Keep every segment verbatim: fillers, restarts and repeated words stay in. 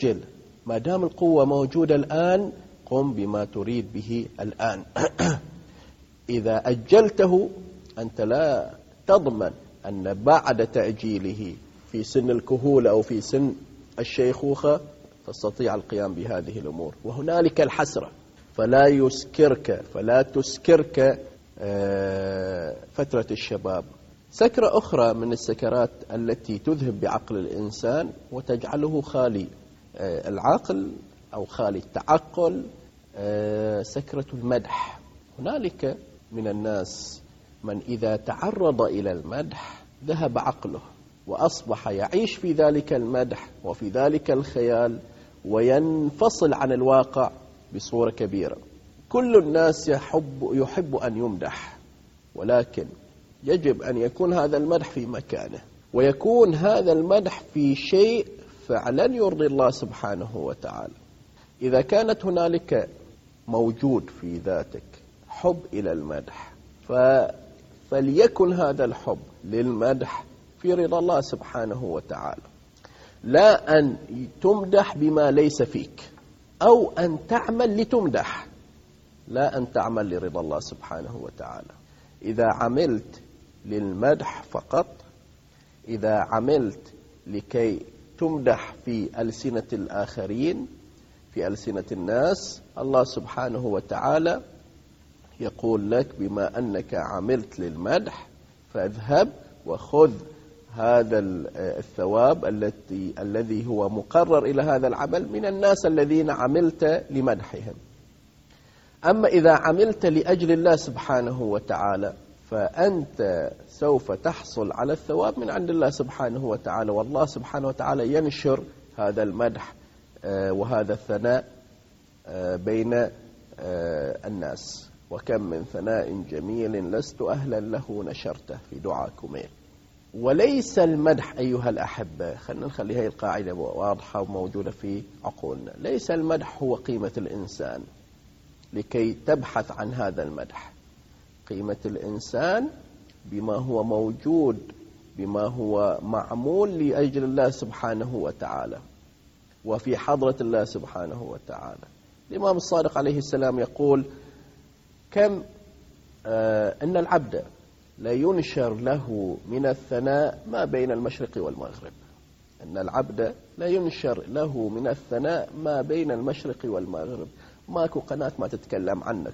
عجل، ما دام القوة موجودة الآن قم بما تريد به الآن. إذا أجلته أنت لا تضمن أن بعد تأجيله في سن الكهولة أو في سن الشيخوخة تستطيع القيام بهذه الأمور، وهنالك الحسرة. فلا يسكرك فلا تسكرك فترة الشباب. سكرة أخرى من السكرات التي تذهب بعقل الإنسان وتجعله خالي العقل أو خالي التعقل، سكرة المدح. هنالك من الناس من إذا تعرض إلى المدح ذهب عقله وأصبح يعيش في ذلك المدح وفي ذلك الخيال وينفصل عن الواقع بصورة كبيرة. كل الناس يحب, يحب أن يمدح، ولكن يجب أن يكون هذا المدح في مكانه، ويكون هذا المدح في شيء فعلا يرضي الله سبحانه وتعالى. إذا كانت هنالك موجود في ذاتك حب إلى المدح فليكن هذا الحب للمدح في رضا الله سبحانه وتعالى، لا أن تمدح بما ليس فيك، أو أن تعمل لتمدح، لا أن تعمل لرضا الله سبحانه وتعالى. إذا عملت للمدح فقط، إذا عملت لكي تمدح في ألسنة الآخرين، في ألسنة الناس، الله سبحانه وتعالى يقول لك بما أنك عملت للمدح فاذهب وخذ هذا الثواب التي الذي هو مقرر إلى هذا العمل من الناس الذين عملت لمدحهم. أما إذا عملت لأجل الله سبحانه وتعالى فأنت سوف تحصل على الثواب من عند الله سبحانه وتعالى، والله سبحانه وتعالى ينشر هذا المدح وهذا الثناء بين الناس. وكم من ثناء جميل لست أهلا له نشرته في دعاء كميل. وليس المدح أيها الأحبة، خلينا نخلي هذه القاعدة واضحة وموجودة في عقولنا، ليس المدح هو قيمة الإنسان لكي تبحث عن هذا المدح. قيمة الإنسان بما هو موجود، بما هو معمول لأجل الله سبحانه وتعالى وفي حضرة الله سبحانه وتعالى. الإمام الصادق عليه السلام يقول كم آه أن العبد لا ينشر له من الثناء ما بين المشرق والمغرب. أن العبد لا ينشر له من الثناء ما بين المشرق والمغرب. ماكو قناة ما تتكلم عنك،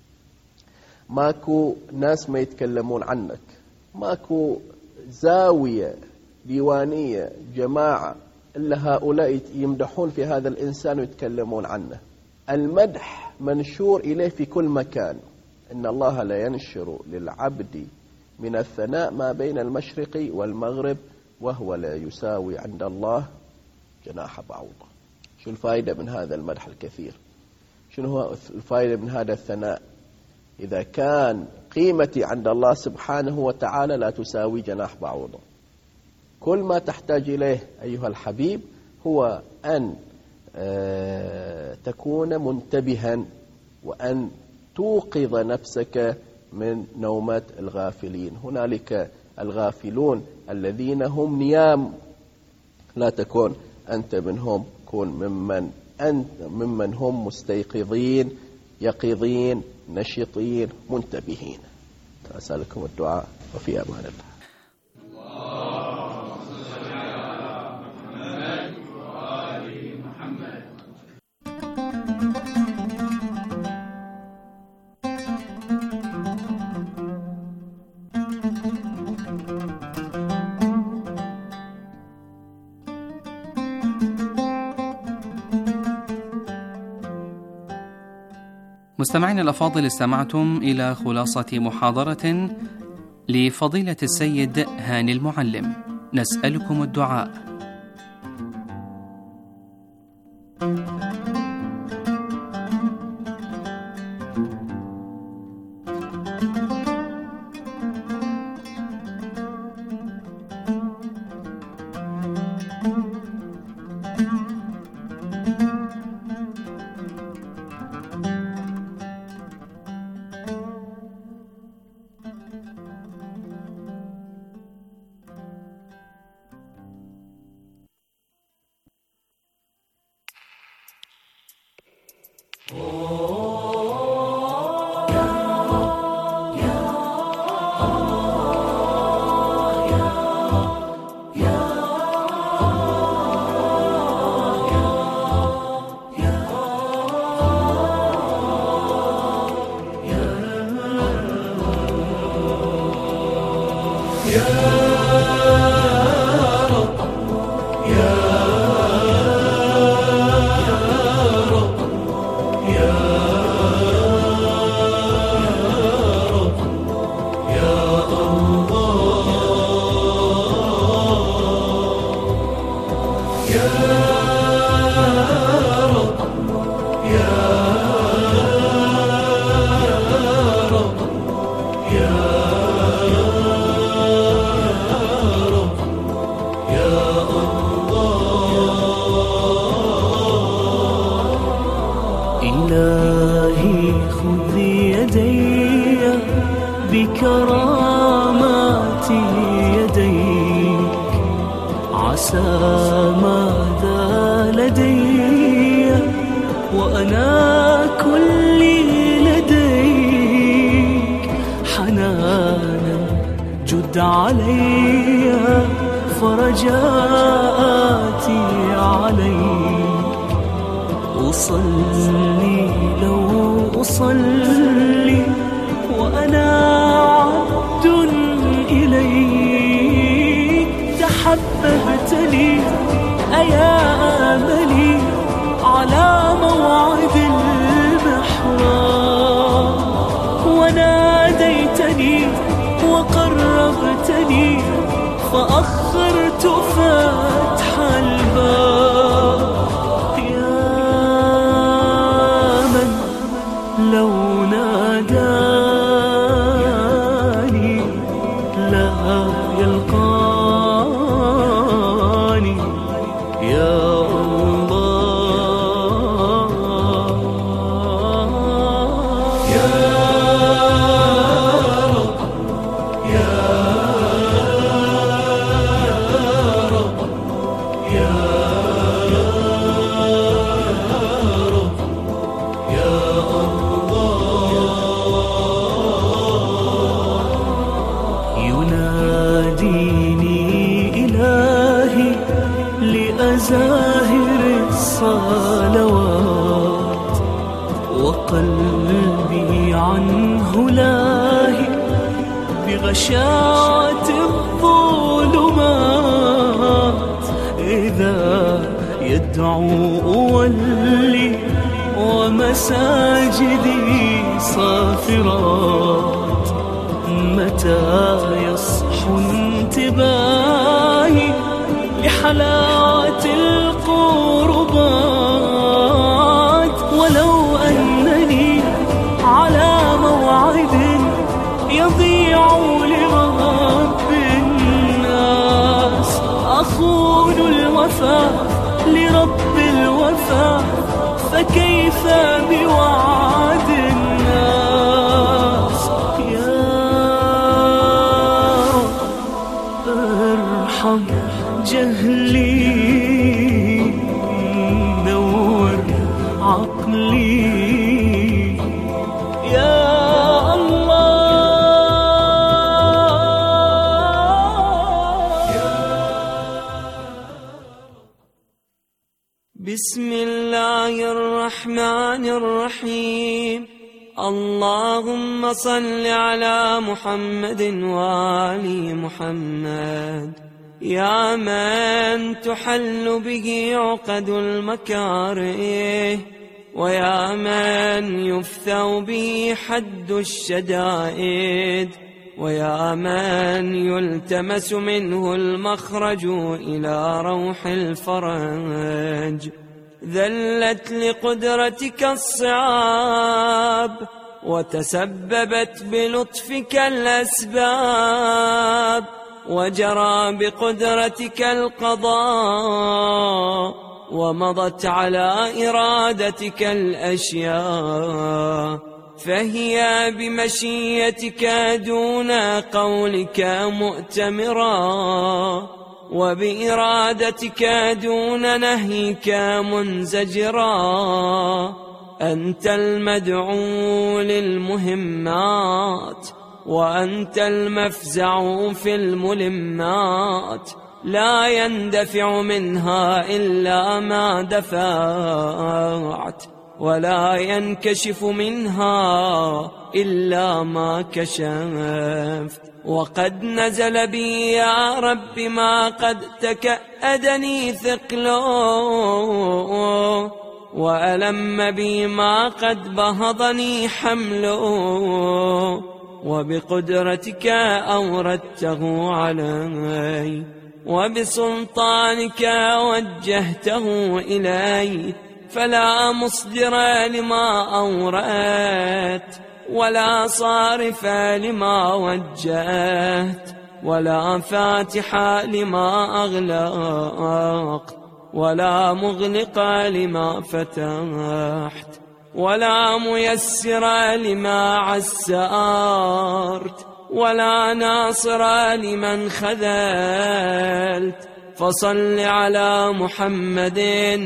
ماكو ناس ما يتكلمون عنك، ماكو زاوية ديوانية جماعة إلا هؤلاء يمدحون في هذا الإنسان ويتكلمون عنه. المدح منشور إليه في كل مكان. إن الله لا ينشر للعبد من الثناء ما بين المشرق والمغرب وهو لا يساوي عند الله جناح بعوضة. شو الفائدة من هذا المدح الكثير؟ شنو هو الفائدة من هذا الثناء إذا كان قيمتي عند الله سبحانه وتعالى لا تساوي جناح بعوضة؟ كل ما تحتاج إليه أيها الحبيب هو أن تكون منتبها وأن توقظ نفسك من نومة الغافلين. هنالك الغافلون الذين هم نيام، لا تكون أنت منهم، كون ممن أنت ممن هم مستيقظين يقظين نشطين منتبهين. أسألكم الدعاء وفي أمان الله. مستمعين الأفاضل، استمعتم إلى خلاصة محاضرة لفضيلة السيد هاني المعلم. نسألكم الدعاء. خذ يدي بكرامات يديك، عسى ماذا لدي وأنا كلي لديك. حنانا جد علي فرجاءاتي عليك، أصلي لو أصلي وأنا عبد إليك. تحببتني أيا آملي على موعد المحراب، وناديتني وقربتني فأخرت فتح الباب. يا من لو ناداني لا يلقاني، يا زاهر الصلوات، وقلبي عنه لاهي بغشاة الظلمات. إذا يدعو أولي ومساجدي صافرات، متى يصحو انتباهي لحلاوة القربات. ولو أنني على موعد يضيع لرب الناس، أخون الوفاء لرب الوفاء، فكيف بوعد الناس. يا رب ارحم جهلي، نور عقلي، يا الله. بسم الله الرحمن الرحيم. اللهم صل على محمد وآل محمد، يا من تحل به عقد المكاره، ويا من يفثو به حد الشدائد، ويا من يلتمس منه المخرج إلى روح الفرج. ذلت لقدرتك الصعاب، وتسببت بلطفك الأسباب، وجرى بقدرتك القضاء، ومضت على إرادتك الأشياء، فهي بمشيتك دون قولك مؤتمرا، وبإرادتك دون نهيك منزجرا. أنت المدعو للمهمات، وأنت المفزع في الملمات، لا يندفع منها إلا ما دفعت، ولا ينكشف منها إلا ما كشفت. وقد نزل بي يا رب ما قد تكأدني ثقله، وألم بي ما قد بهضني حمله، وبقدرتك أوردته علي، وبسلطانك وجهته إلي، فلا مصدر لما أوردت، ولا صارف لما وجهت، ولا فاتح لما أغلقت، ولا مغلق لما فتحت، ولا ميسر لما عسرت ولا ناصر لمن خذلت، فصل على محمد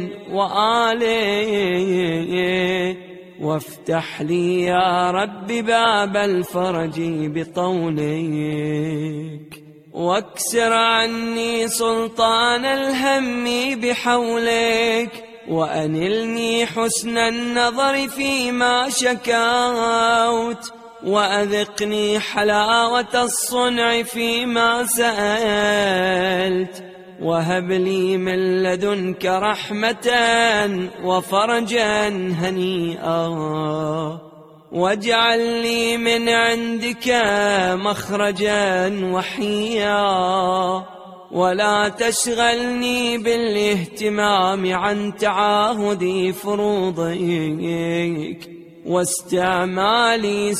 وآله وافتح لي يا رب باب الفرج بطولك، واكسر عني سلطان الهم بحولك، وأنلني حسن النظر فيما شكوت، وأذقني حلاوة الصنع فيما سألت، وهب لي من لدنك رحمة وفرجا هنيئا، واجعل لي من عندك مخرجا وحيا، ولا تشغلني بالاهتمام عن تعاهد فروضك واستعمال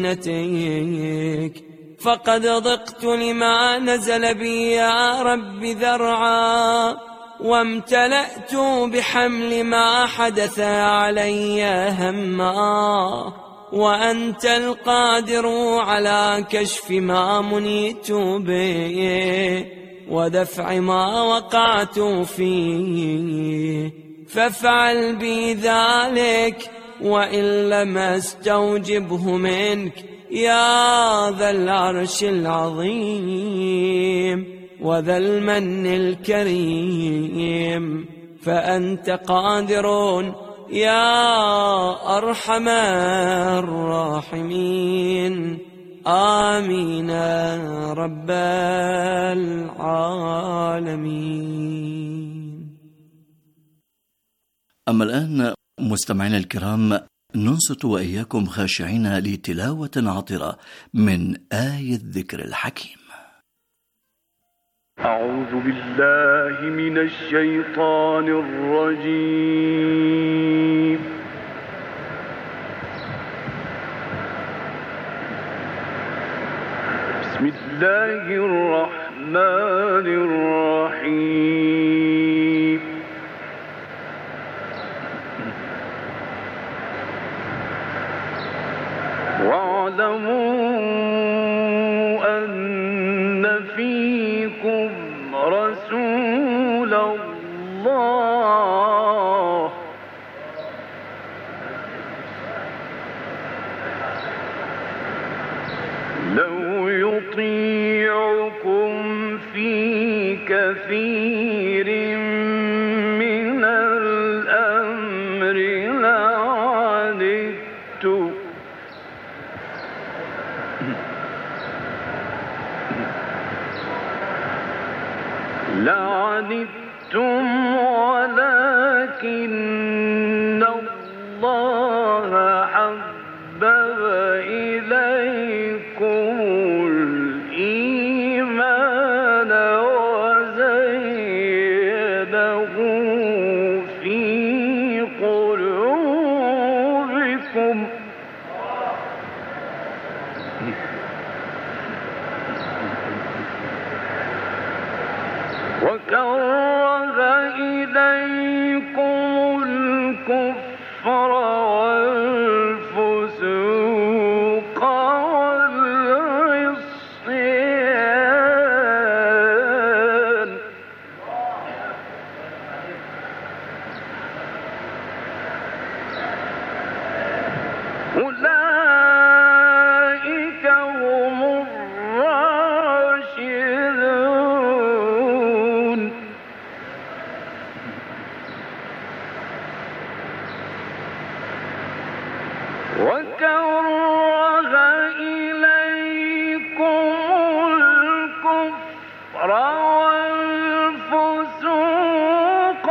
سنتك، فقد ضقت لما نزل بي يا رب ذرعا، وامتلأت بحمل ما حدث علي هما، وأنت القادر على كشف ما منيت به ودفع ما وقعت فيه، فافعل بي ذلك وإن لم استوجبه منك يا ذا العرش العظيم وذا المن الكريم، فأنت قادر يا أرحم الراحمين. آمين رب العالمين. أما الآن مستمعينا الكرام، ننصت وإياكم خاشعين لتلاوة عطرة من آية الذكر الحكيم. أعوذ بالله من الشيطان الرجيم. بسم الله الرحمن الرحيم. واعلموا أن فيكم رسول الله لو يطيعكم في كثير من الأمر لعنتم لعنتم ولكن الله حبب إليكم الإيمان وزينه في قلوبكم وكره إليكم الكفر والفسوق والعصيان أولئك هم الراشدون. وكره إليكم الكفر والفسوق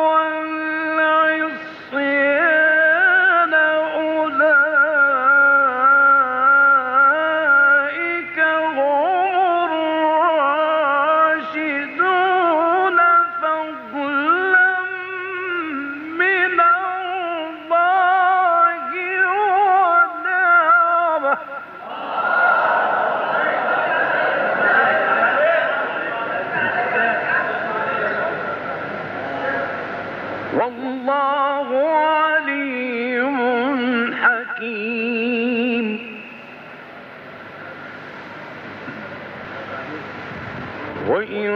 والعصيان أولئك هم الراشدون فضلا من الله ونعمه. والله عليم وإن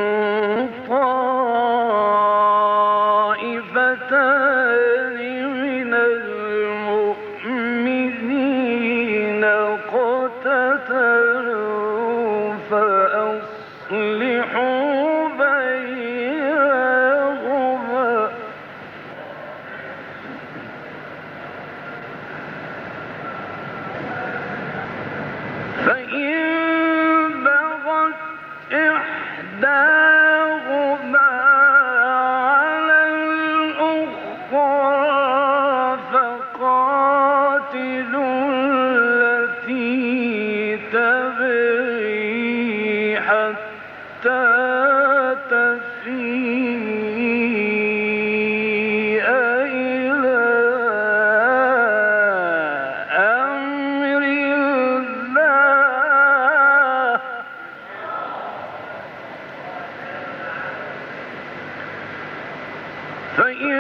طائفتان من المؤمنين اقتتلوا فأصلحوا بينهما فإن بغت إحداهما على الأخرى فقاتلوا التي تبغي حتى تفيء إلى أمر الله فإن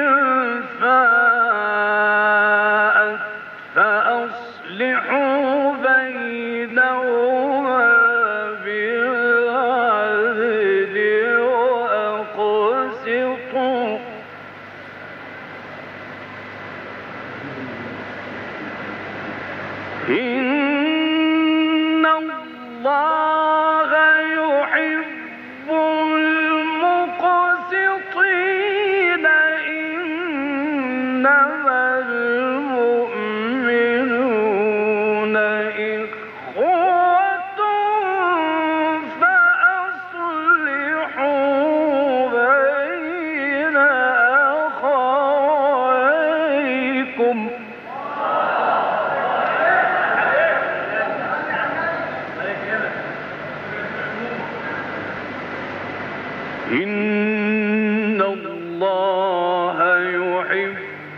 فاءت فأصلحوا بينهما بالعدل وأقسطوا إن الله يحب المقسطين إنما المؤمنون إخوة فأصلحوا بين أخويكم إن الله يحب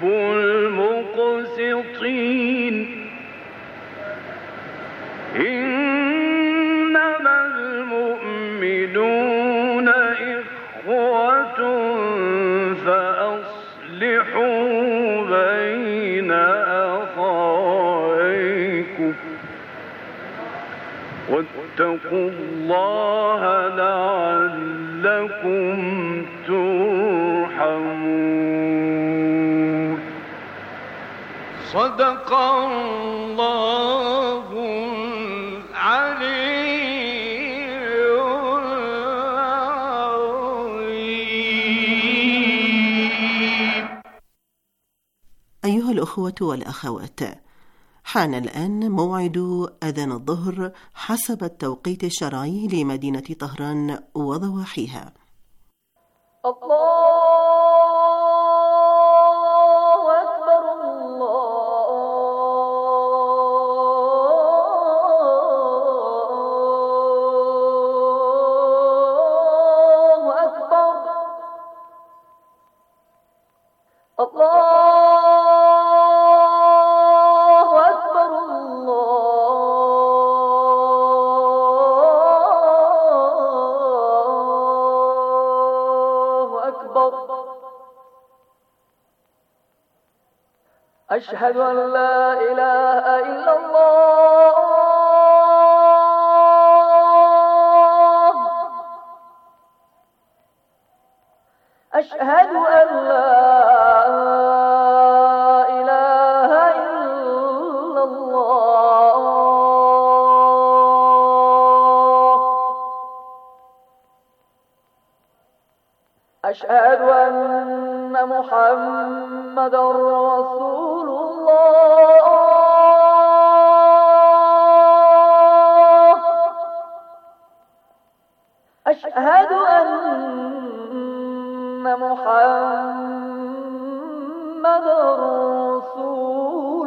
المقسطين إنما المؤمنون إخوة فأصلحوا بين أخويكم واتقوا الله لعلكم ترحمون. صدق الله العلي العظيم. أيها الأخوة والأخوات، حان الآن موعد أذان الظهر حسب التوقيت الشرعي لمدينة طهران وضواحيها. الله أكبر الله أكبر الله أشهد أن لا إله إلا الله أشهد أن لا إله إلا الله أشهد أن محمد رسول الله أشهد أن محمد رسول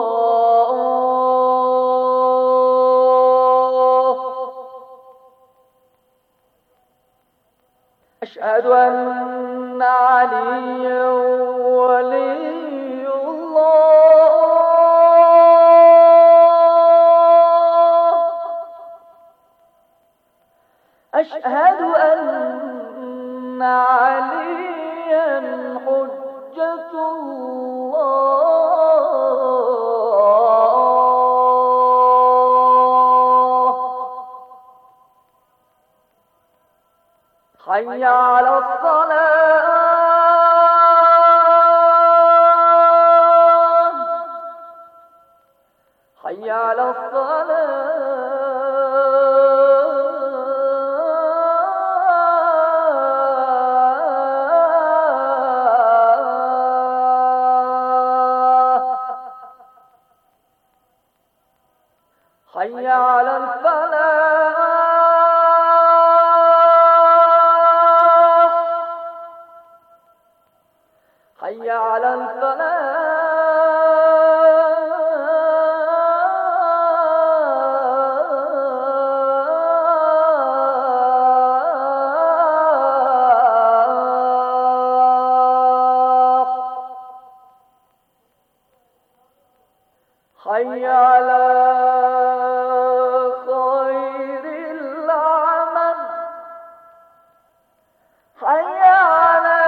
الله أشهد أن عليا ولي الله أشهد أن عليا حجة الله حي على الصلاة حي على الصلاة حي على الفلاح حي على الفلاح حي على خير العمل حي على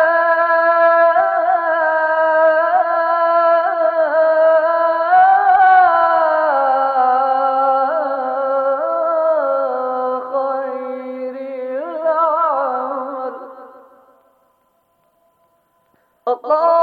خير العمل الله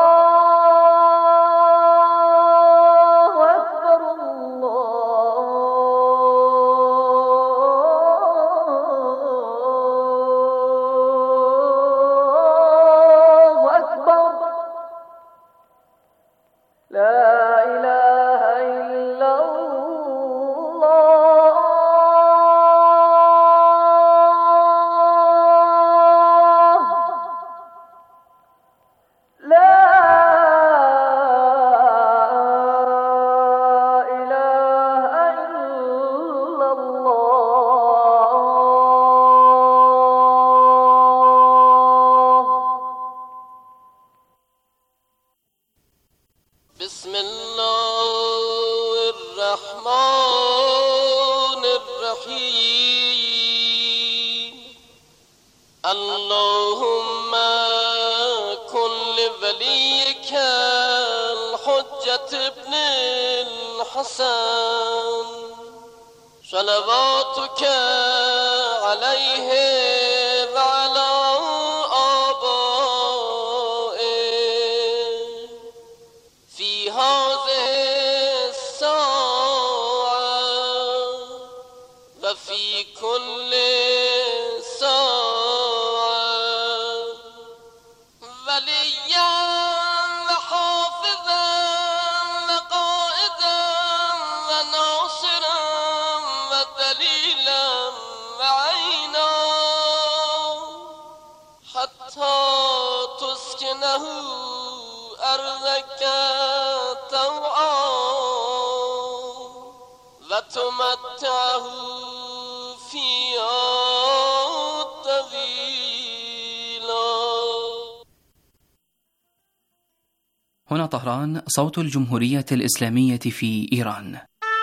بسم الله الرحمن الرحيم اللهم كن لوليك الحجة ابن الحسن صلواتك عليه وعلى في كل ساعة وليا وحافظا وقائدا وناصرا ودليلا وعينا حتى تسكنه أرضك طوعا وتمتعه هنا طهران، صوت الجمهورية الإسلامية في إيران.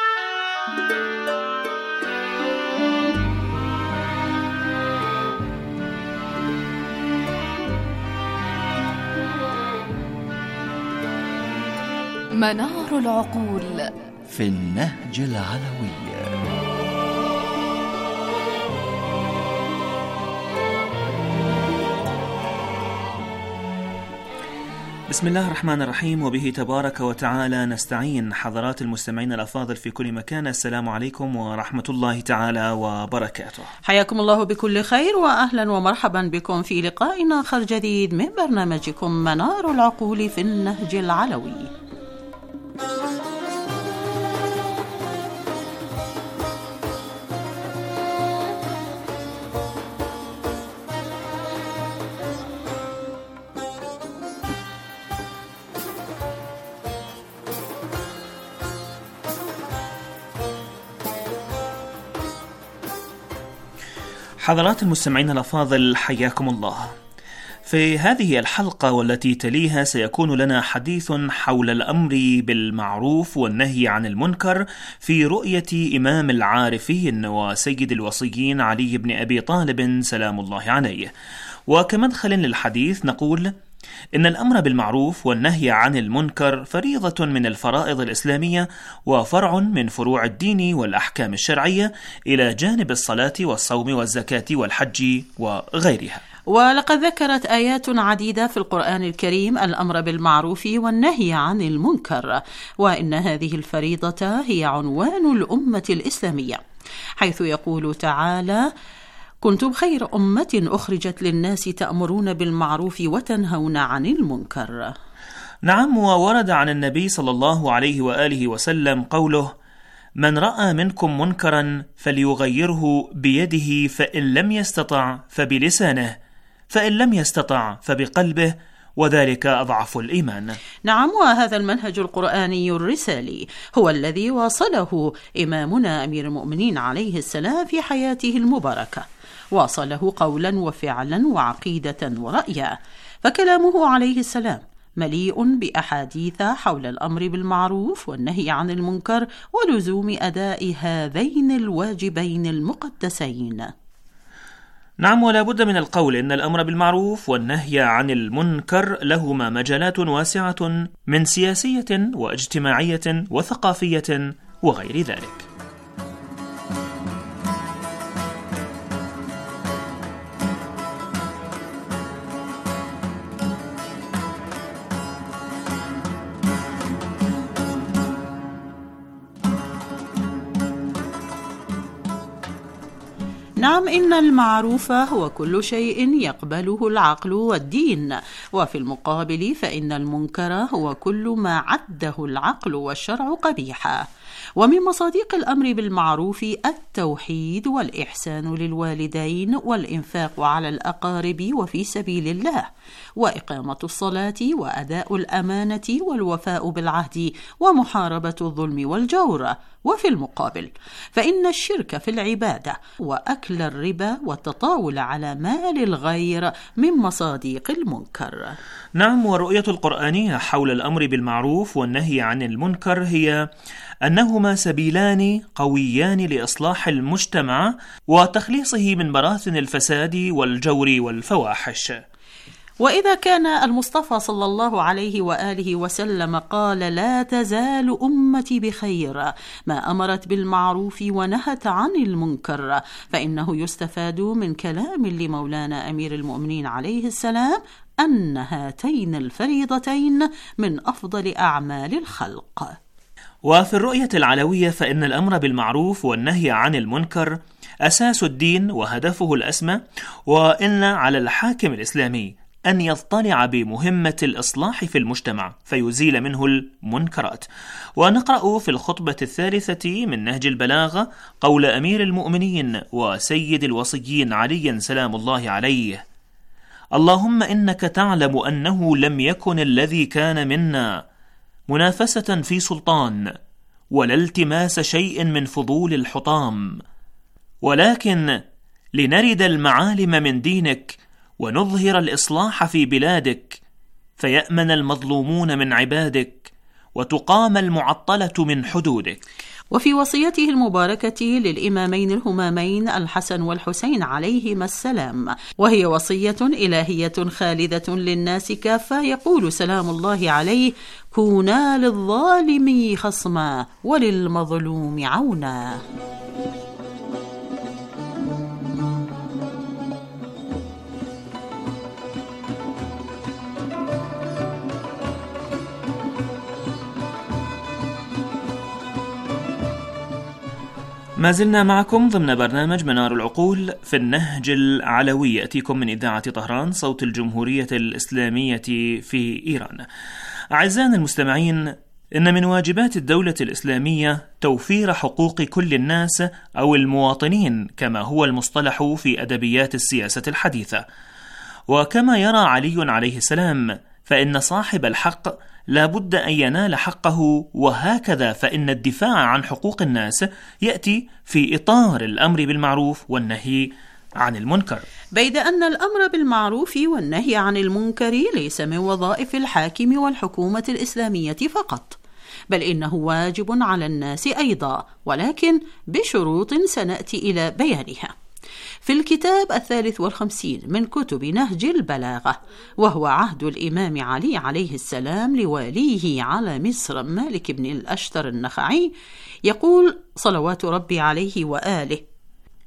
منار العقول في النهج العلوي. بسم الله الرحمن الرحيم، وبه تبارك وتعالى نستعين. حضرات المستمعين الأفاضل في كل مكان، السلام عليكم ورحمة الله تعالى وبركاته. حياكم الله بكل خير، وأهلا ومرحبا بكم في لقاء آخر جديد من برنامجكم منار العقول في النهج العلوي. حضرات المستمعين الأفاضل، حياكم الله. في هذه الحلقة والتي تليها سيكون لنا حديث حول الأمر بالمعروف والنهي عن المنكر في رؤية إمام العارفين وسيد الوصيين علي بن أبي طالب سلام الله عليه. وكمدخل للحديث نقول إن الأمر بالمعروف والنهي عن المنكر فريضة من الفرائض الإسلامية وفرع من فروع الدين والأحكام الشرعية إلى جانب الصلاة والصوم والزكاة والحج وغيرها. ولقد ذكرت آيات عديدة في القرآن الكريم الأمر بالمعروف والنهي عن المنكر، وإن هذه الفريضة هي عنوان الأمة الإسلامية، حيث يقول تعالى: كنتم خير أمة أخرجت للناس تأمرون بالمعروف وتنهون عن المنكر. نعم، وورد عن النبي صلى الله عليه وآله وسلم قوله: من رأى منكم منكرا فليغيره بيده، فإن لم يستطع فبلسانه، فإن لم يستطع فبقلبه، وذلك أضعف الإيمان. نعم، وهذا المنهج القرآني الرسالي هو الذي واصله إمامنا أمير المؤمنين عليه السلام في حياته المباركة، واصله قولا وفعلا وعقيدة ورأيا، فكلامه عليه السلام مليء بأحاديث حول الأمر بالمعروف والنهي عن المنكر ولزوم أداء هذين الواجبين المقدسين. نعم، ولا بد من القول إن الأمر بالمعروف والنهي عن المنكر لهما مجالات واسعة من سياسية واجتماعية وثقافية وغير ذلك. نعم، إن المعروف هو كل شيء يقبله العقل والدين، وفي المقابل فإن المنكر هو كل ما عده العقل والشرع قبيحا. ومن مصادق الأمر بالمعروف التوحيد والإحسان للوالدين والإنفاق على الأقارب وفي سبيل الله، وإقامة الصلاة وأداء الأمانة والوفاء بالعهد ومحاربة الظلم والجور. وفي المقابل فإن الشرك في العبادة وأكل الربا والتطاول على مال الغير من مصادق المنكر. نعم، والرؤية القرآنية حول الأمر بالمعروف والنهي عن المنكر هي أنهما سبيلان قويان لإصلاح المجتمع وتخليصه من براثن الفساد والجور والفواحش. وإذا كان المصطفى صلى الله عليه وآله وسلم قال: لا تزال أمتي بخير ما أمرت بالمعروف ونهت عن المنكر، فإنه يستفاد من كلام لمولانا أمير المؤمنين عليه السلام أن هاتين الفريضتين من أفضل أعمال الخلق. وفي الرؤية العلوية فإن الأمر بالمعروف والنهي عن المنكر أساس الدين وهدفه الأسمى، وإن على الحاكم الإسلامي أن يطلع بمهمة الإصلاح في المجتمع فيزيل منه المنكرات. ونقرأ في الخطبة الثالثة من نهج البلاغة قول أمير المؤمنين وسيد الوصيين علي سلام الله عليه: اللهم إنك تعلم أنه لم يكن الذي كان منا منافسة في سلطان ولا التماس شيء من فضول الحطام، ولكن لنرد المعالم من دينك ونظهر الإصلاح في بلادك، فيأمن المظلومون من عبادك وتقام المعطلة من حدودك. وفي وصيته المباركة للإمامين الهمامين الحسن والحسين عليهما السلام، وهي وصية إلهية خالدة للناس كافة، يقول سلام الله عليه: كونا للظالم خصما وللمظلوم عونا. ما زلنا معكم ضمن برنامج منار العقول في النهج العلوي، يأتيكم من إذاعة طهران صوت الجمهورية الإسلامية في إيران. أعزائنا المستمعين، إن من واجبات الدولة الإسلامية توفير حقوق كل الناس أو المواطنين كما هو المصطلح في أدبيات السياسة الحديثة. وكما يرى علي عليه السلام فإن صاحب الحق لا بد أن ينال حقه، وهكذا فإن الدفاع عن حقوق الناس يأتي في إطار الأمر بالمعروف والنهي عن المنكر. بيد أن الأمر بالمعروف والنهي عن المنكر ليس من وظائف الحاكم والحكومة الإسلامية فقط، بل إنه واجب على الناس أيضا، ولكن بشروط سنأتي إلى بيانها. في الكتاب الثالث والخمسين من كتب نهج البلاغة، وهو عهد الإمام علي عليه السلام لواليه على مصر مالك بن الأشتر النخعي، يقول صلوات ربي عليه وآله: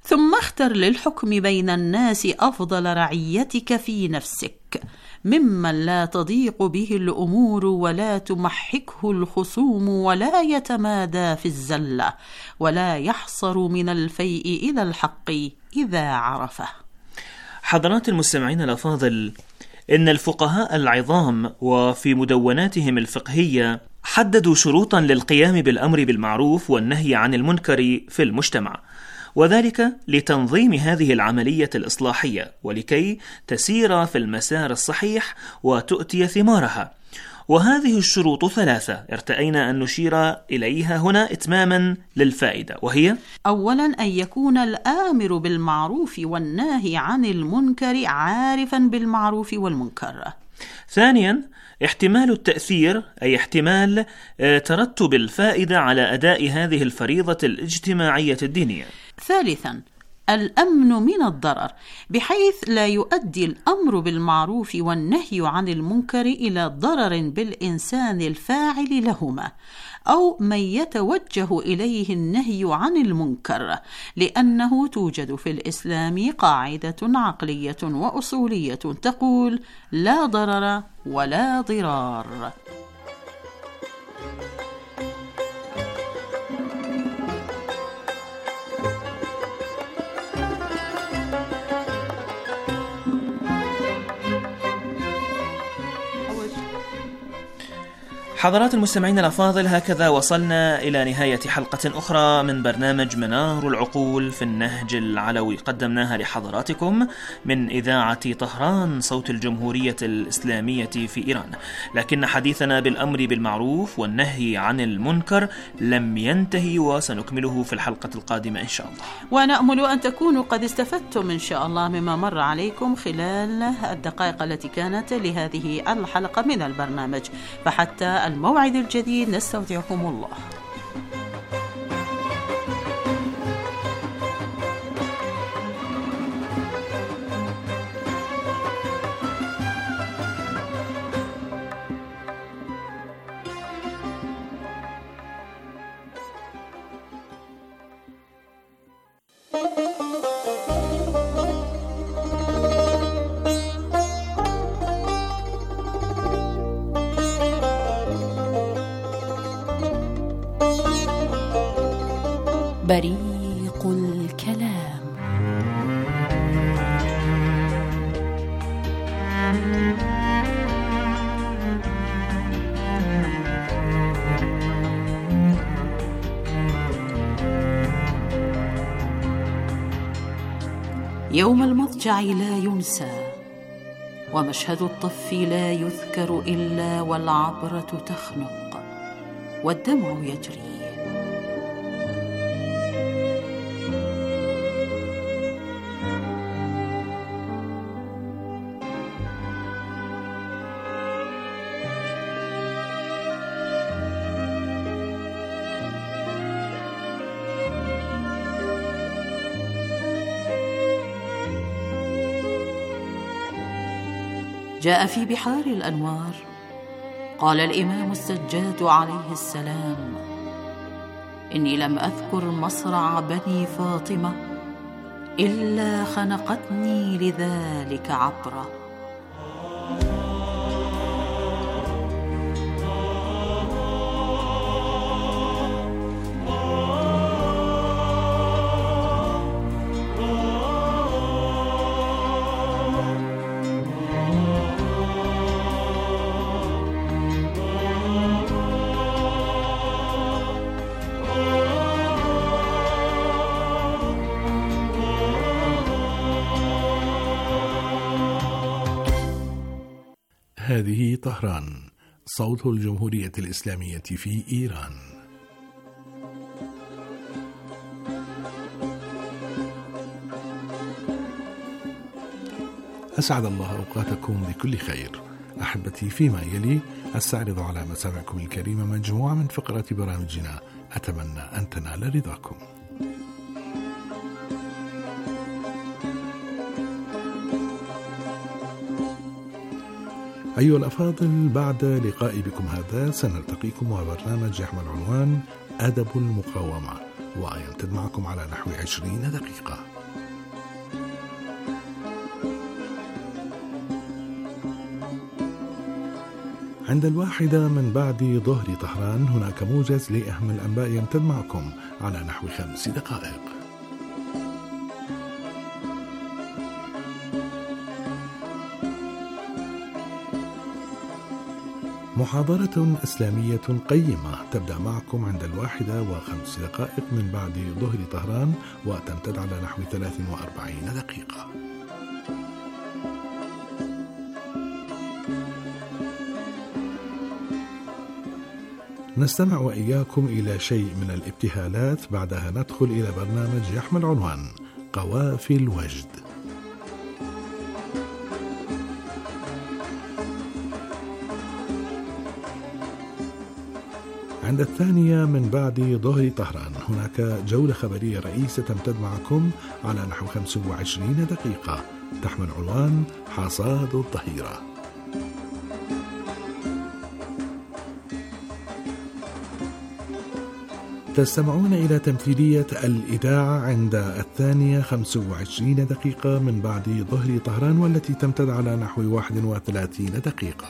ثم اختر للحكم بين الناس أفضل رعيتك في نفسك، ممن لا تضيق به الأمور ولا تمحكه الخصوم ولا يتمادى في الزلة ولا يحصر من الفيء إلى الحق إذا عرفه. حضرات المستمعين الأفاضل، إن الفقهاء العظام وفي مدوناتهم الفقهية حددوا شروطا للقيام بالأمر بالمعروف والنهي عن المنكر في المجتمع، وذلك لتنظيم هذه العملية الإصلاحية ولكي تسير في المسار الصحيح وتؤتي ثمارها. وهذه الشروط ثلاثة ارتأينا أن نشير إليها هنا إتماما للفائدة، وهي: أولا، أن يكون الآمر بالمعروف والناهي عن المنكر عارفا بالمعروف والمنكر. ثانيا، احتمال التأثير، أي احتمال ترتب الفائدة على أداء هذه الفريضة الاجتماعية الدينية. ثالثا، الأمن من الضرر، بحيث لا يؤدي الأمر بالمعروف والنهي عن المنكر إلى ضرر بالإنسان الفاعل لهما أو من يتوجه إليه النهي عن المنكر، لأنه توجد في الإسلام قاعدة عقلية وأصولية تقول: لا ضرر ولا ضرار. حضرات المستمعين الأفاضل، هكذا وصلنا إلى نهاية حلقة أخرى من برنامج منار العقول في النهج العلوي، قدمناها لحضراتكم من إذاعة طهران صوت الجمهورية الإسلامية في إيران. لكن حديثنا بالأمر بالمعروف والنهي عن المنكر لم ينتهي، وسنكمله في الحلقة القادمة إن شاء الله. ونأمل أن تكونوا قد استفدتم إن شاء الله مما مر عليكم خلال الدقائق التي كانت لهذه الحلقة من البرنامج. فحتى الموعد الجديد نستودعكم الله. بريق الكلام. يوم المضجع لا ينسى، ومشهد الطف لا يذكر إلا والعبرة تخنق والدمع يجري. جاء في بحار الأنوار، قال الإمام السجاد عليه السلام: إني لم أذكر مصرع بني فاطمة إلا خنقتني لذلك عبرة. هذه طهران صوت الجمهورية الإسلامية في إيران. أسعد الله أوقاتكم بكل خير. أحبتي، فيما يلي أستعرض على مسامعكم الكريمة مجموعة من فقرات برامجنا أتمنى أن تنال رضاكم. أيها الأفاضل، بعد لقائي بكم هذا سنلتقيكم وبرنامج يحمل عنوان أدب المقاومة، ويمتد معكم على نحو عشرين دقيقة. عند الواحدة من بعد ظهر طهران هناك موجز لأهم الأنباء يمتد معكم على نحو خمس دقائق. محاضرة إسلامية قيمة تبدأ معكم عند الواحدة وخمس دقائق من بعد ظهر طهران وتمتد على نحو ثلاث وأربعين دقيقة. نستمع وإياكم إلى شيء من الابتهالات، بعدها ندخل إلى برنامج يحمل عنوان قوافي الوجد. عند الثانية من بعد ظهر طهران هناك جولة خبرية رئيسة تمتد معكم على نحو خمس وعشرين دقيقة تحمل عنوان حصاد الظهيرة. تستمعون إلى تمثيلية الإذاعة عند الثانية خمس وعشرين دقيقة من بعد ظهر طهران والتي تمتد على نحو واحد وثلاثين دقيقة.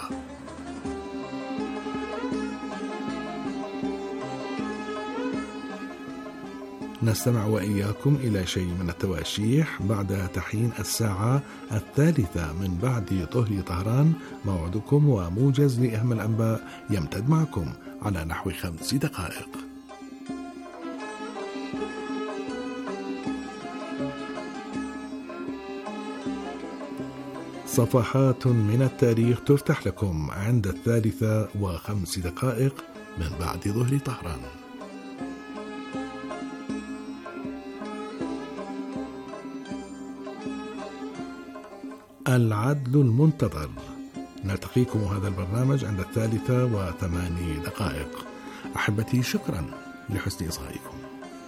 نستمع وإياكم إلى شيء من التواشيح بعد تحين الساعة الثالثة من بعد ظهر طهران. موعدكم وموجز لأهم الأنباء يمتد معكم على نحو خمس دقائق. صفحات من التاريخ تفتح لكم عند الثالثة وخمس دقائق من بعد ظهر طهران. العدل المنتظر، نلتقيكم هذا البرنامج عند الثالثة وثماني دقائق. أحبتي، شكرا لحسن إصغائكم.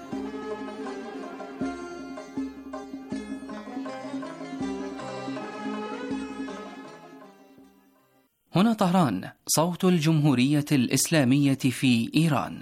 هنا طهران، صوت الجمهورية الإسلامية في إيران.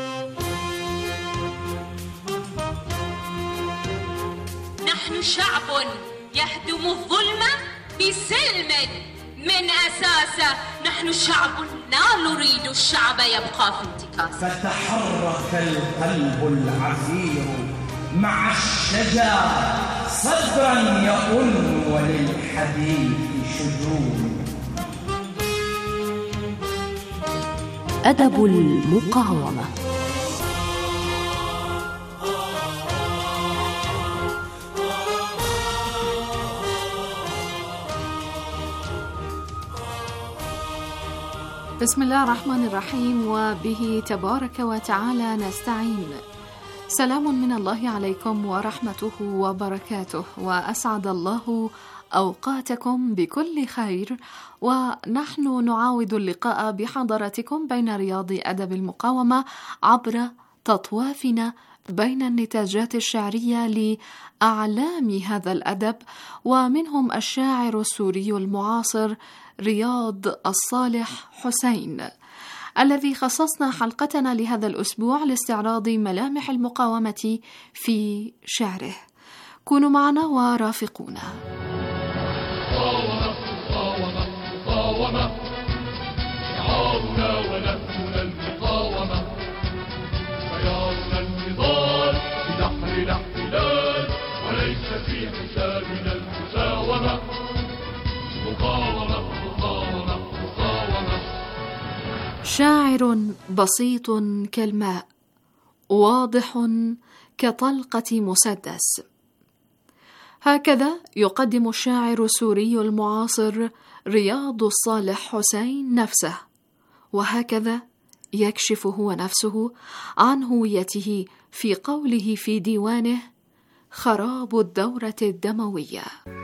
نحن شعب يهدم الظلم بسلم من أساسه. نحن شعب لا نريد الشعب يبقى في انتكاسه. فتحرك القلب العفير مع الشجاع صدرا يؤن وللحديث شجون. أدب المقاومة. بسم الله الرحمن الرحيم، وبه تبارك وتعالى نستعين. سلام من الله عليكم ورحمته وبركاته، وأسعد الله أوقاتكم بكل خير. ونحن نعاود اللقاء بحضراتكم بين رياض أدب المقاومة عبر تطوافنا بين النتاجات الشعرية لأعلام هذا الأدب، ومنهم الشاعر السوري المعاصر رياض الصالح حسين، الذي خصصنا حلقتنا لهذا الأسبوع لاستعراض ملامح المقاومة في شعره. كونوا معنا ورافقونا. مقاومة مقاومة مقاومة، شعارنا ونهجنا المقاومة، خيارنا النضال في بحر الاحتلال، وليس في حسابنا المساومة. مقاومة مقاومة مقاومة. شاعر بسيط كالماء، واضح كطلقة مسدس. هكذا يقدم الشاعر السوري المعاصر رياض الصالح حسين نفسه، وهكذا يكشف هو نفسه عن هويته في قوله في ديوانه خراب الدورة الدموية.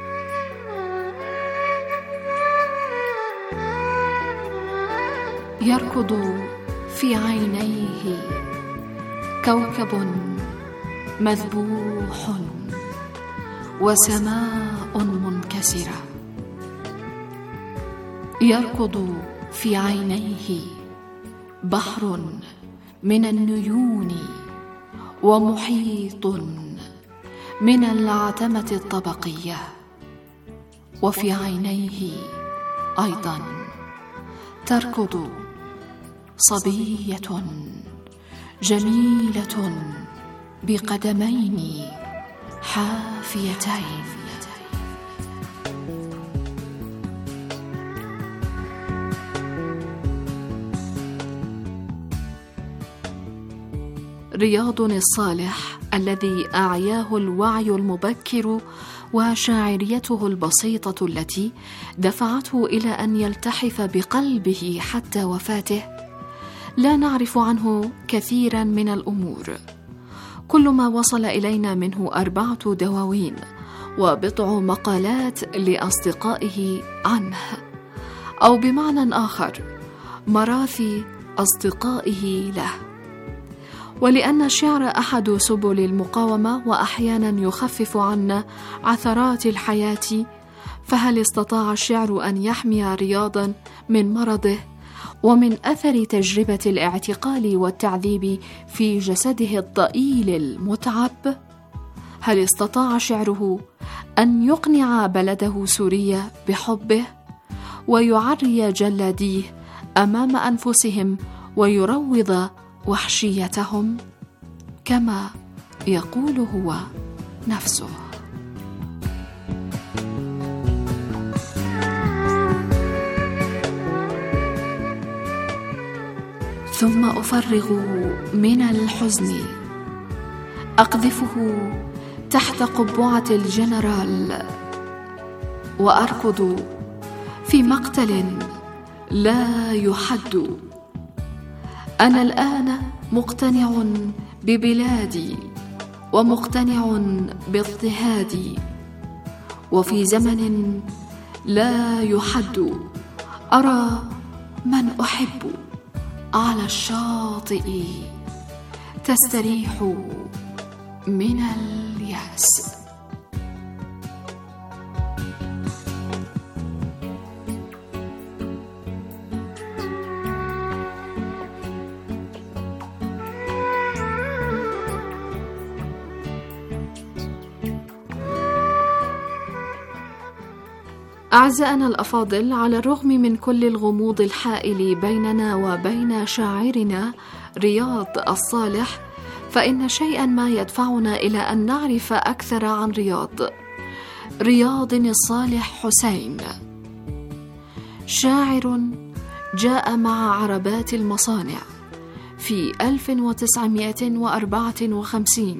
يركض في عينيه كوكب مذبوح وسماء منكسرة. يركض في عينيه بحر من النيون ومحيط من العتمة الطبقية، وفي عينيه أيضا تركض صبية جميلة بقدمين حافيتين. رياض الصالح الذي أعياه الوعي المبكر وشاعريته البسيطة التي دفعته إلى أن يلتحف بقلبه حتى وفاته، لا نعرف عنه كثيرا من الأمور. كل ما وصل إلينا منه أربعة دواوين وبضع مقالات لأصدقائه عنه، أو بمعنى آخر مراثي أصدقائه له. ولأن الشعر أحد سبل المقاومة وأحيانا يخفف عنا عثرات الحياة، فهل استطاع الشعر أن يحمي رياضا من مرضه ومن أثر تجربة الاعتقال والتعذيب في جسده الضئيل المتعب؟ هل استطاع شعره أن يقنع بلده سوريا بحبه ويعري جلاديه أمام أنفسهم ويروض وحشيتهم كما يقول هو نفسه؟ ثم أفرغ من الحزن، أقذفه تحت قبعة الجنرال، وأركض في مقتل لا يحد. أنا الآن مقتنع ببلادي ومقتنع باضطهادي، وفي زمن لا يحد أرى من أحب على الشاطئ تستريح من اليأس. أعزائنا الأفاضل، على الرغم من كل الغموض الحائل بيننا وبين شاعرنا رياض الصالح، فإن شيئا ما يدفعنا إلى أن نعرف أكثر عن رياض. رياض الصالح حسين شاعر جاء مع عربات المصانع في ألف وتسعمائة وأربعة وخمسين.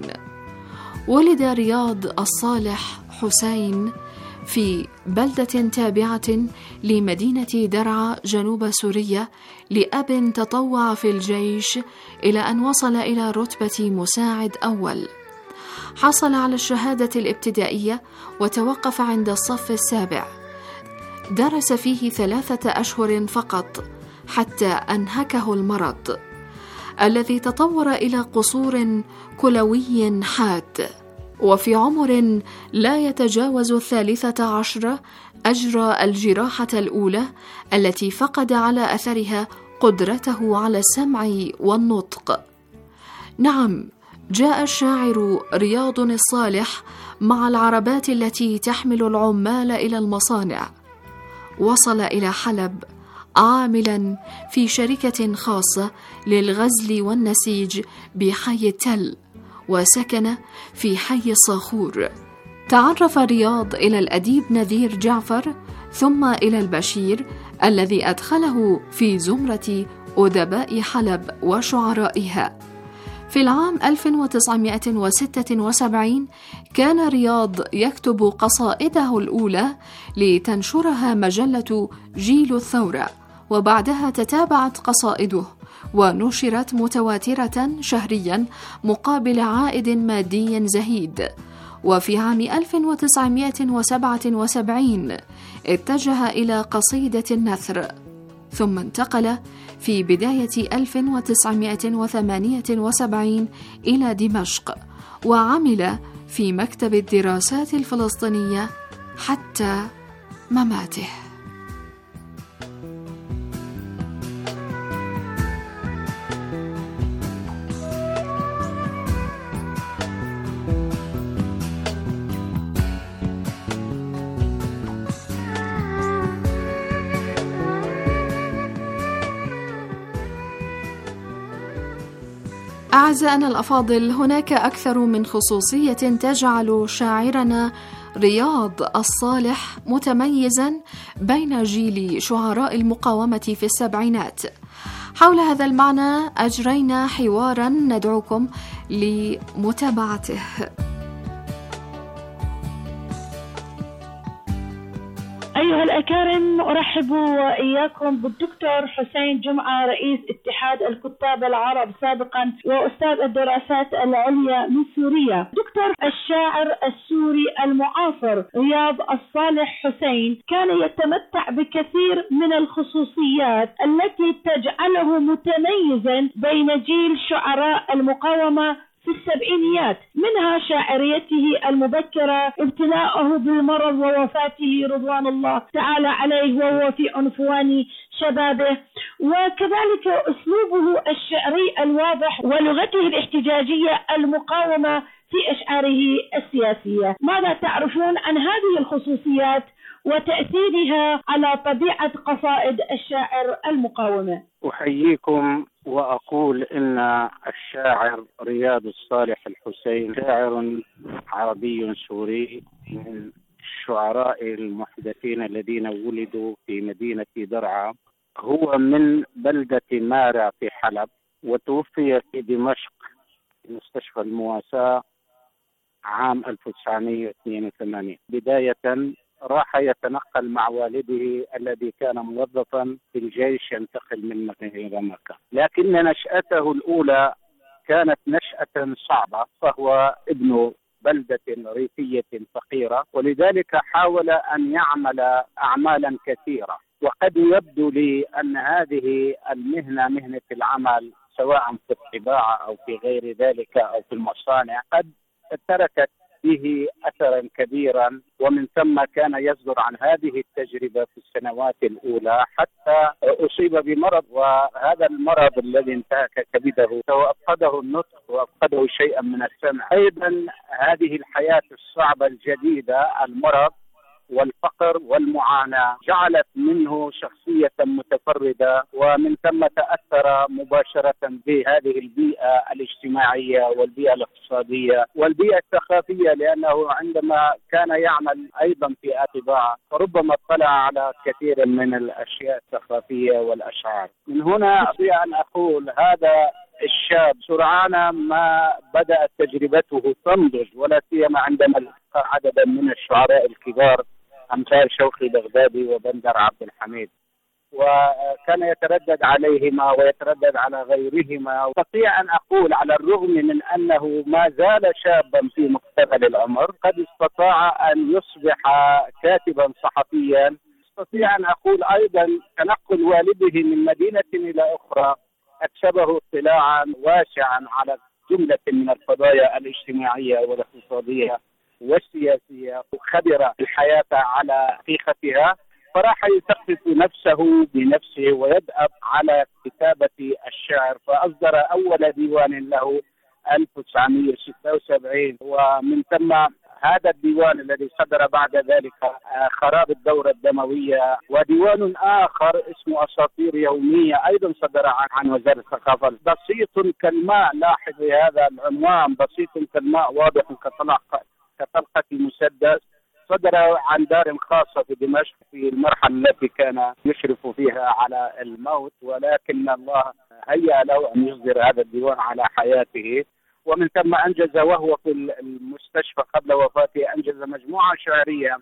ولد رياض الصالح حسين في بلدة تابعة لمدينة درعا جنوب سوريا لأب تطوع في الجيش إلى أن وصل إلى رتبة مساعد أول. حصل على الشهادة الابتدائية وتوقف عند الصف السابع. درس فيه ثلاثة أشهر فقط حتى أنهكه المرض الذي تطور إلى قصور كلوي حاد. وفي عمر لا يتجاوز الثالثة عشرة أجرى الجراحة الأولى التي فقد على أثرها قدرته على السمع والنطق. نعم، جاء الشاعر رياض الصالح مع العربات التي تحمل العمال إلى المصانع. وصل إلى حلب عاملا في شركة خاصة للغزل والنسيج بحي التل، وسكن في حي الصاخور. تعرف رياض إلى الأديب نذير جعفر ثم إلى البشير الذي أدخله في زمرة أدباء حلب وشعرائها. في العام ألف وتسعمائة وستة وسبعين كان رياض يكتب قصائده الأولى لتنشرها مجلة جيل الثورة، وبعدها تتابعت قصائده ونشرت متواترة شهريا مقابل عائد مادي زهيد. وفي عام ألف وتسعمائة وسبعة وسبعين اتجه إلى قصيدة النثر، ثم انتقل في بداية ألف وتسعمائة وثمانية وسبعين إلى دمشق، وعمل في مكتب الدراسات الفلسطينية حتى مماته. أعزائنا الأفاضل، هناك أكثر من خصوصية تجعل شاعرنا رياض الصالح متميزا بين جيل شعراء المقاومة في السبعينات. حول هذا المعنى أجرينا حوارا ندعوكم لمتابعته. أيها الأكارم، أرحب وإياكم بالدكتور حسين جمعة، رئيس اتحاد الكتاب العرب سابقا وأستاذ الدراسات العليا من سوريا. دكتور، الشاعر السوري المعاصر رياض الصالح حسين كان يتمتع بكثير من الخصوصيات التي تجعله متميزا بين جيل شعراء المقاومة في السبعينيات، منها شاعريته المبكرة، ابتلاءه بالمرض ووفاته رضوان الله تعالى عليه وهو في عنفوان شبابه، وكذلك أسلوبه الشعري الواضح ولغته الاحتجاجية المقاومة في أشعاره السياسية. ماذا تعرفون عن هذه الخصوصيات وتأثيرها على طبيعة قصائد الشاعر المقاومة؟ أحييكم وأقول إن الشاعر رياض الصالح الحسين شاعر عربي سوري من الشعراء المحدثين الذين ولدوا في مدينة درعا. هو من بلدة مارع في حلب، وتوفي في دمشق في مستشفى المواساة عام ألف وتسعمائة واثنين وثمانين. بداية راح يتنقل مع والده الذي كان موظفا في الجيش ينتقل من مكان إلى مكان، لكن نشأته الأولى كانت نشأة صعبة، فهو ابن بلدة ريفية فقيرة، ولذلك حاول أن يعمل أعمالا كثيرة. وقد يبدو لي أن هذه المهنة، مهنة العمل سواء في الطباعة أو في غير ذلك أو في المصانع، قد تركت به أثرا كبيرا، ومن ثم كان يصدر عن هذه التجربة في السنوات الأولى حتى أصيب بمرض، وهذا المرض الذي انتهك كبده وأفقده النطق وأفقده شيئا من السمع. أيضا هذه الحياة الصعبة الجديدة، المرض والفقر والمعاناة، جعلت منه شخصية متفردة، ومن ثم تأثر مباشرة بهذه البيئة الاجتماعية والبيئة الاقتصادية والبيئة الثقافية، لأنه عندما كان يعمل أيضا في طباعة فربما اطلع على كثير من الأشياء الثقافية والأشعار. من هنا أستطيع أن أقول هذا الشاب سرعان ما بدأت تجربته تنضج، ولا سيما عندما لقى عددا من الشعراء الكبار أمثال شوقي بغدادي وبندر عبد الحميد، وكان يتردد عليهما ويتردد على غيرهما. أستطيع أن أقول على الرغم من أنه ما زال شابا في مقتبل العمر قد استطاع أن يصبح كاتبا صحفيا. أستطيع أن أقول أيضا تنقل والده من مدينة إلى أخرى أكسبه اطلاعا واسعا على جملة من القضايا الاجتماعية والاقتصادية والسياسية، وخبر الحياة على حقيقتها، فراح يثقف نفسه بنفسه ويدأب على كتابة الشعر، فأصدر أول ديوان له ألف وتسعمائة وستة وسبعين، ومن ثم هذا الديوان الذي صدر بعد ذلك خراب الدورة الدموية، وديوان آخر اسمه أساطير يومية أيضا صدر عن وزارة الثقافة. بسيط كالماء، لاحظ هذا العنوان، بسيط كالماء واضح كطلقة كطلقة المسدس، صدر عن دار خاصة في دمشق في المرحلة التي كان يشرف فيها على الموت، ولكن الله هيأ له أن يصدر هذا الديوان على حياته. ومن ثم أنجز وهو في المستشفى قبل وفاته أنجز مجموعة شعرية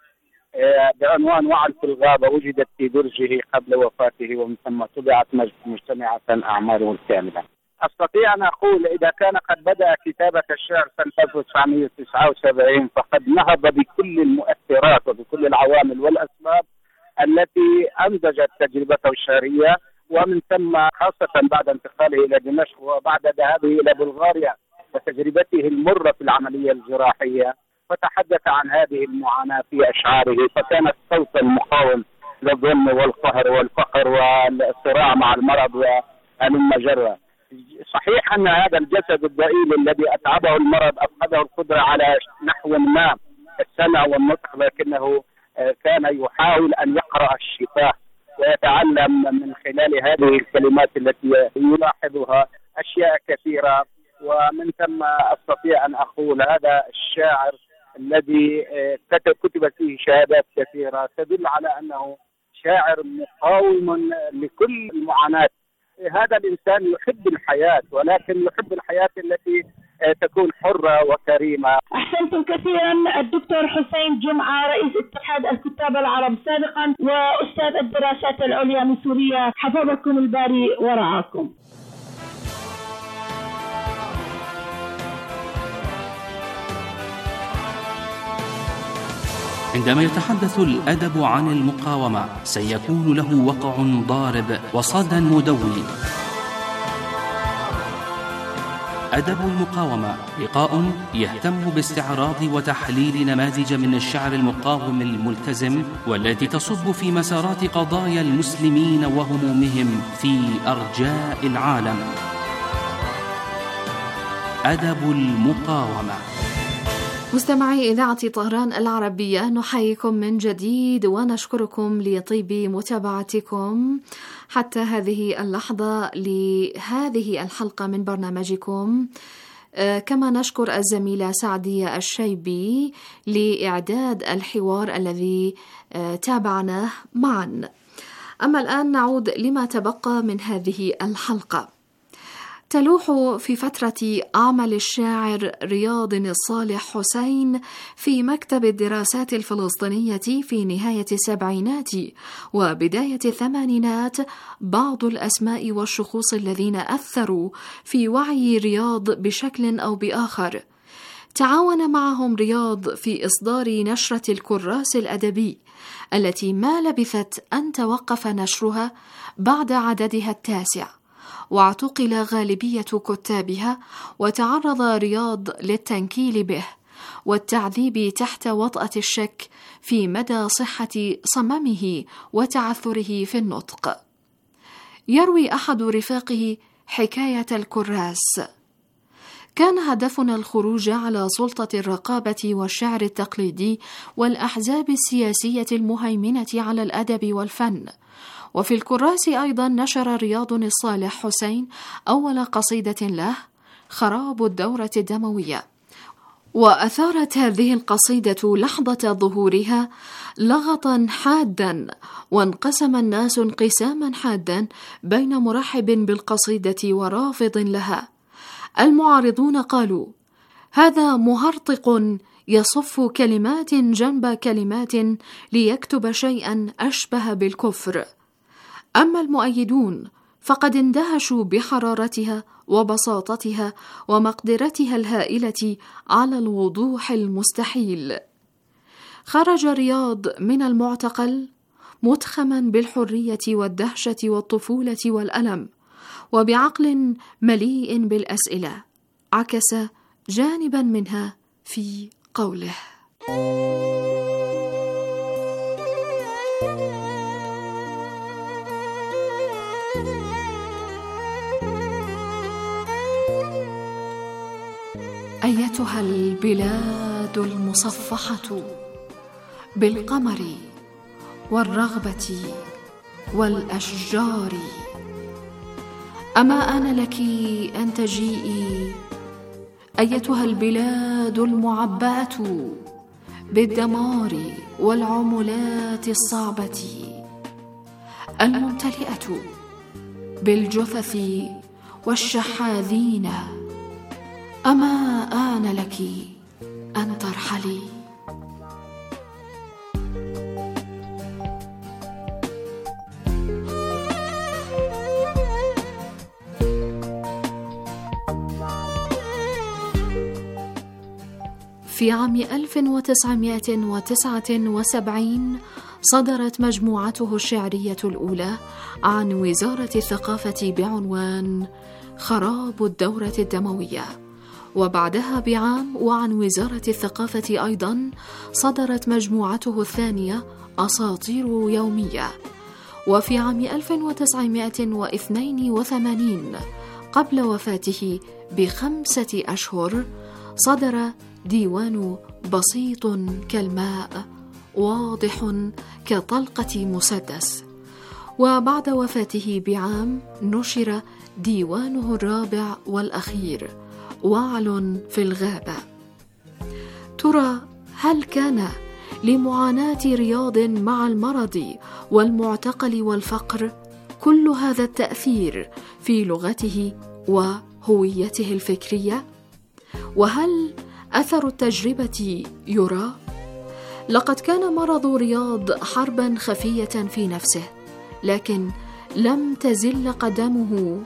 بعنوان وعل في الغابة، وجدت في درجه قبل وفاته، ومن ثم طبعت مجتمعة أعماله الكاملة. أستطيع أن أقول إذا كان قد بدأ كتابة الشعر سنة ألف وتسعمائة وتسعة وسبعين فقد نهض بكل المؤثرات وبكل العوامل والأسباب التي أنضجت تجربته الشعرية، ومن ثم خاصة بعد انتقاله إلى دمشق وبعد ذهابه إلى بلغاريا وتجربته المرة في العملية الجراحية، فتحدث عن هذه المعاناة في أشعاره، فكانت صوتا مقاوم للظلم والقهر والفقر والصراع مع المرض والمجرة. صحيح أن هذا الجسد الضئيل الذي أتعبه المرض أفقده القدرة على نحو ما السمع والنطق، لكنه كان يحاول أن يقرأ الشفاه ويتعلم من خلال هذه الكلمات التي يلاحظها أشياء كثيرة، من ثم أستطيع أن أقول هذا الشاعر الذي كتب كتبت فيه شهادات كثيرة تدل على أنه شاعر مقاوم لكل المعاناة. هذا الإنسان يحب الحياة، ولكن يحب الحياة التي تكون حرة وكريمة. أحسنتم كثيرا الدكتور حسين جمعة، رئيس اتحاد الكتاب العرب سابقا وأستاذ الدراسات العليا من سوريا، حفظكم الباري ورعاكم. عندما يتحدث الأدب عن المقاومة سيكون له وقع ضارب وصدى مدوي. أدب المقاومة لقاء يهتم باستعراض وتحليل نماذج من الشعر المقاوم الملتزم والتي تصب في مسارات قضايا المسلمين وهمومهم في أرجاء العالم. أدب المقاومة. مستمعي إذاعة طهران العربية، نحييكم من جديد ونشكركم لطيب متابعتكم حتى هذه اللحظة لهذه الحلقة من برنامجكم. آه كما نشكر الزميلة سعدية الشيبي لإعداد الحوار الذي آه تابعناه معا. أما الآن نعود لما تبقى من هذه الحلقة. تلوح في فترة عمل الشاعر رياض الصالح حسين في مكتب الدراسات الفلسطينية في نهاية السبعينات وبداية الثمانينات بعض الأسماء والشخوص الذين أثروا في وعي رياض بشكل أو بآخر. تعاون معهم رياض في إصدار نشرة الكراس الأدبي التي ما لبثت أن توقف نشرها بعد عددها التاسع، واعتقل غالبية كتابها، وتعرض رياض للتنكيل به والتعذيب تحت وطأة الشك في مدى صحة صممه وتعثره في النطق. يروي أحد رفاقه حكاية الكراس: كان هدفنا الخروج على سلطة الرقابة والشعر التقليدي والأحزاب السياسية المهيمنة على الأدب والفن. وفي الكراس أيضا نشر رياض الصالح حسين أول قصيدة له، خراب الدورة الدموية، وأثارت هذه القصيدة لحظة ظهورها لغطا حادا، وانقسم الناس انقساما حادا بين مرحب بالقصيدة ورافض لها. المعارضون قالوا: هذا مهرطق يصف كلمات جنب كلمات ليكتب شيئا أشبه بالكفر. أما المؤيدون فقد اندهشوا بحرارتها وبساطتها ومقدرتها الهائلة على الوضوح المستحيل. خرج رياض من المعتقل متخما بالحرية والدهشة والطفولة والألم، وبعقل مليء بالأسئلة عكس جانبا منها في قوله: أيتها البلاد المصفحة بالقمر والرغبة والأشجار، أما آن لك أن تجيئي أيتها البلاد المعبأة بالدمار والعملات الصعبة الممتلئة بالجثث والشحاذين، أما آن لك أن ترحلي؟ في عام ألف وتسعمائة وتسعة وسبعين صدرت مجموعته الشعرية الأولى عن وزارة الثقافة بعنوان خراب الدورة الدموية، وبعدها بعام وعن وزارة الثقافة أيضا صدرت مجموعته الثانية أساطير يومية. وفي عام ألف وتسعمائة واثنين وثمانين قبل وفاته بخمسة أشهر صدر ديوان بسيط كالماء واضح كطلقة مسدس. وبعد وفاته بعام نشر ديوانه الرابع والأخير وعل في الغابة. ترى هل كان لمعاناة رياض مع المرض والمعتقل والفقر كل هذا التأثير في لغته وهويته الفكرية؟ وهل أثر التجربة يرى؟ لقد كان مرض رياض حربا خفية في نفسه، لكن لم تزل قدمه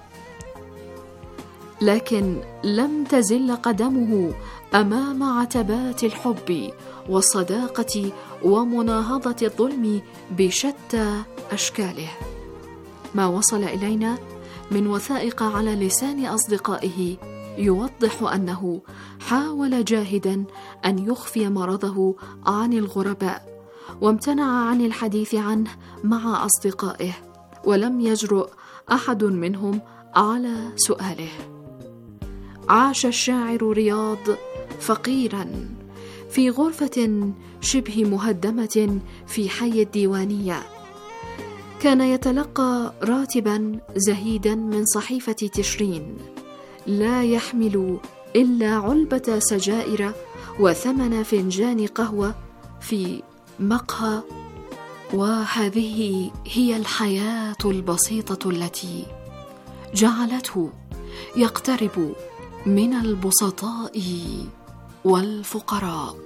لكن لم تزل قدمه أمام عتبات الحب والصداقة ومناهضة الظلم بشتى أشكاله. ما وصل إلينا من وثائق على لسان أصدقائه يوضح أنه حاول جاهدا أن يخفي مرضه عن الغرباء، وامتنع عن الحديث عنه مع أصدقائه، ولم يجرؤ أحد منهم على سؤاله. عاش الشاعر رياض فقيرا في غرفة شبه مهدمة في حي الديوانية. كان يتلقى راتبا زهيدا من صحيفة تشرين، لا يحمل إلا علبة سجائر وثمن فنجان قهوة في مقهى. وهذه هي الحياة البسيطة التي جعلته يقترب من البسطاء والفقراء.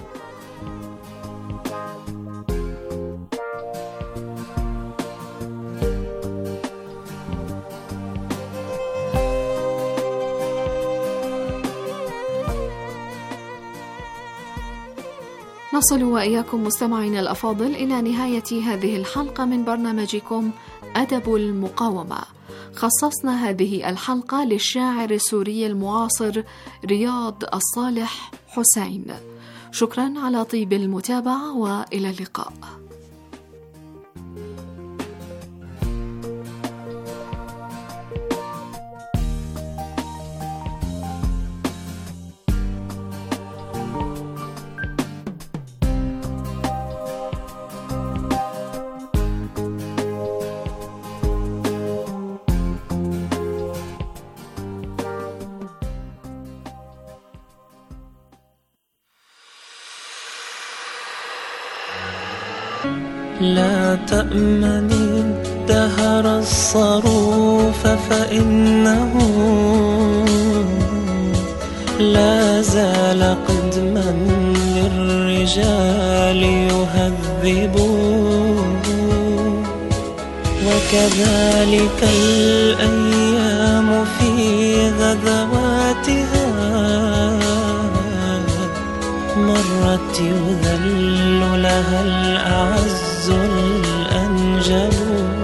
نصل وإياكم مستمعينا الأفاضل إلى نهاية هذه الحلقة من برنامجكم أدب المقاومة. خصصنا هذه الحلقة للشاعر السوري المعاصر رياض الصالح حسين. شكرا على طيب المتابعة وإلى اللقاء. لا تأمني الدهر الصروف فإنه لا زال قدما للرجال يهذب، وكذلك الأيام في غزواتها مرت يذل لها الأعز الأنجب.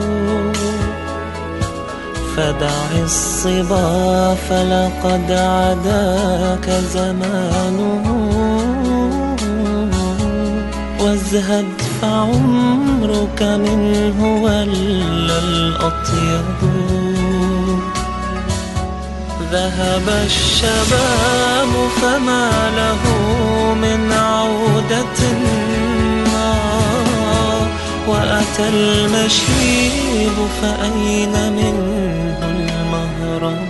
فدع الصبا فلقد عداك زمانه، وازهد فعمرك منه ولا الأطيب. ذهب الشباب فما له من عودة، وأتى المشيب فأين منه المهرب.